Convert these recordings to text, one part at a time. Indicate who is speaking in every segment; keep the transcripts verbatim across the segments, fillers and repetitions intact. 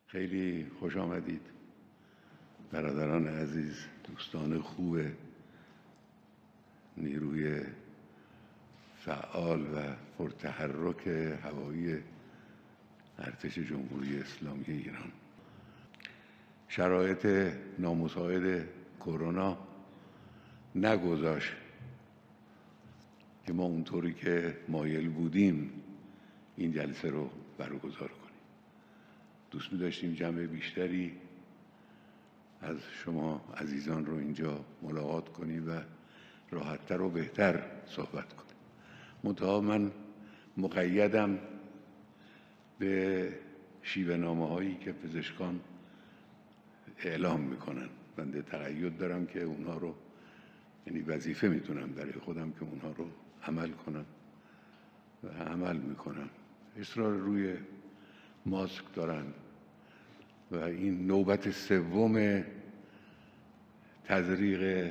Speaker 1: خیلی خوش آمدید برادران عزیز، دوستان خوب نیروی فعال و پرتحرک هوایی ارتش جمهوری اسلامی ایران. شرایط نامساعد کرونا نگذاشت که ما اونطوری که مایل بودیم این جلسه رو برگزار کنیم. دوست می داشتیم جمع بیشتری از شما عزیزان رو اینجا ملاقات کنیم و راحت‌تر و بهتر صحبت کنیم. منتها من مقیدم به شیوه نامه هایی که پزشکان اعلام میکنن. بنده تقید دارم که اونها رو، یعنی وظیفه میتونم برای خودم که اونها رو عمل کنم و عمل میکنم. اصرار روی ماسک دارن و این نوبت سوم تزریق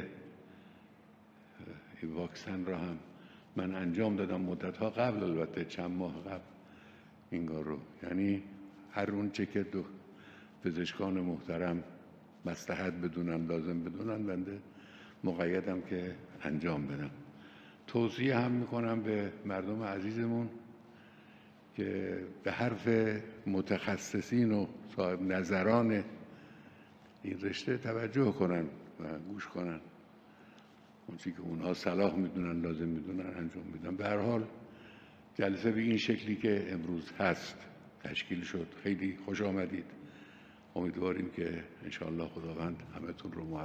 Speaker 1: واکسن را هم من انجام دادم مدت‌ها قبل، البته چند ماه قبل این کار رو، یعنی هر اون چه که دو پزشکان محترم مصلحت بدونن، لازم بدونن، بنده مقیدم که انجام بدم. توصیه هم میکنم به مردم عزیزمون که به حرف متخصصین و صاحب نظران این رشته توجه کنن و گوش کنن. اون چیزی که اونها صلاح میدونن، لازم میدونن انجام بدن. به هر حال جلسه به این شکلی که امروز هست تشکیل شد. خیلی خوش آمدید. امیدواریم که انشاءالله خداوند همتون رو